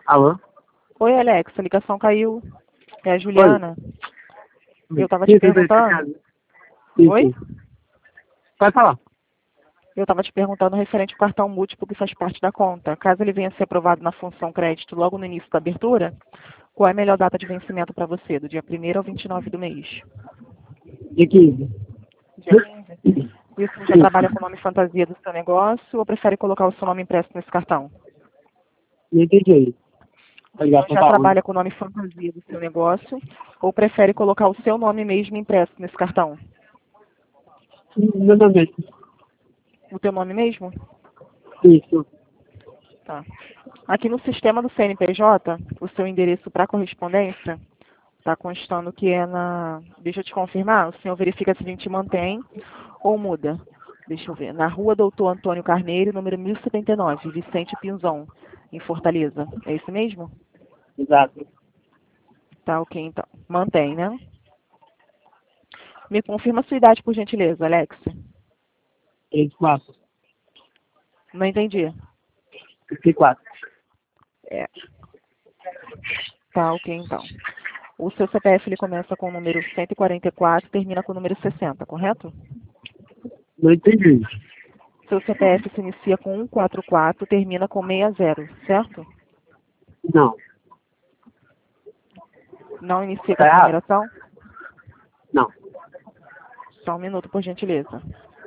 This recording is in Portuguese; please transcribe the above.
Alô? Oi, Alex, a ligação caiu. É a Oi. Juliana. Eu estava te Sim, perguntando. sim, Oi? sim. Pode falar. Eu estava te perguntando referente ao cartão múltiplo que faz parte da conta. Caso ele venha a ser aprovado na função crédito logo no início da abertura, qual é a melhor data de vencimento para você? Do dia 1º ao 29 do mês? De 15. Dia 15? Isso já trabalha com o nome fantasia do seu negócio ou prefere colocar o seu nome impresso nesse cartão? Não entendi aí. Vai ligar pra Já falar onde? trabalha com o nome fantasia do seu negócio ou prefere colocar o seu nome mesmo impresso nesse cartão? Meu nome é O teu nome mesmo? isso. Tá. Aqui no sistema do CNPJ, o seu endereço para correspondência está constando que é na... Deixa eu te confirmar, o senhor verifica se a gente mantém ou muda. Deixa eu ver. Na rua Doutor Antônio Carneiro, número 1079, Vicente Pinzon, em Fortaleza. É isso mesmo? Exato. Tá, ok, então. Mantém, né? Me confirma a sua idade, por gentileza, Alex. 34. Não entendi. 34. É. Tá, ok, então. O seu CPF ele começa com o número 144 e termina com o número 60, correto? Não entendi. Seu CPF se inicia com 144, termina com 60, certo? Não. Não inicia com Tá essa errado? numeração? Não. Só um minuto, por gentileza.